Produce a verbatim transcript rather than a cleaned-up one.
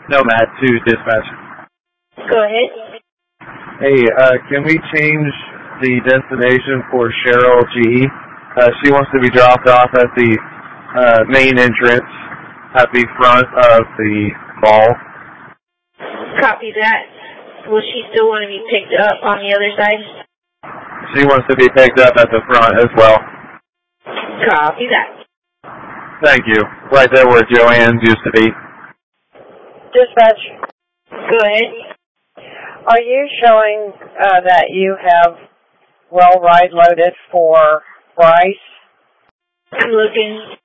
Nomad to dispatch. Go ahead. Hey, uh, can we change the destination for Cheryl G? Uh, she wants to be dropped off at the uh, main entrance at the front of the mall. Copy that. Will she still want to be picked up on the other side? She wants to be picked up at the front as well. Copy that. Thank you. Right there where Joanne's used to be. Dispatch. Go ahead. Are you showing uh, that you have well ride loaded for Bryce? I'm looking.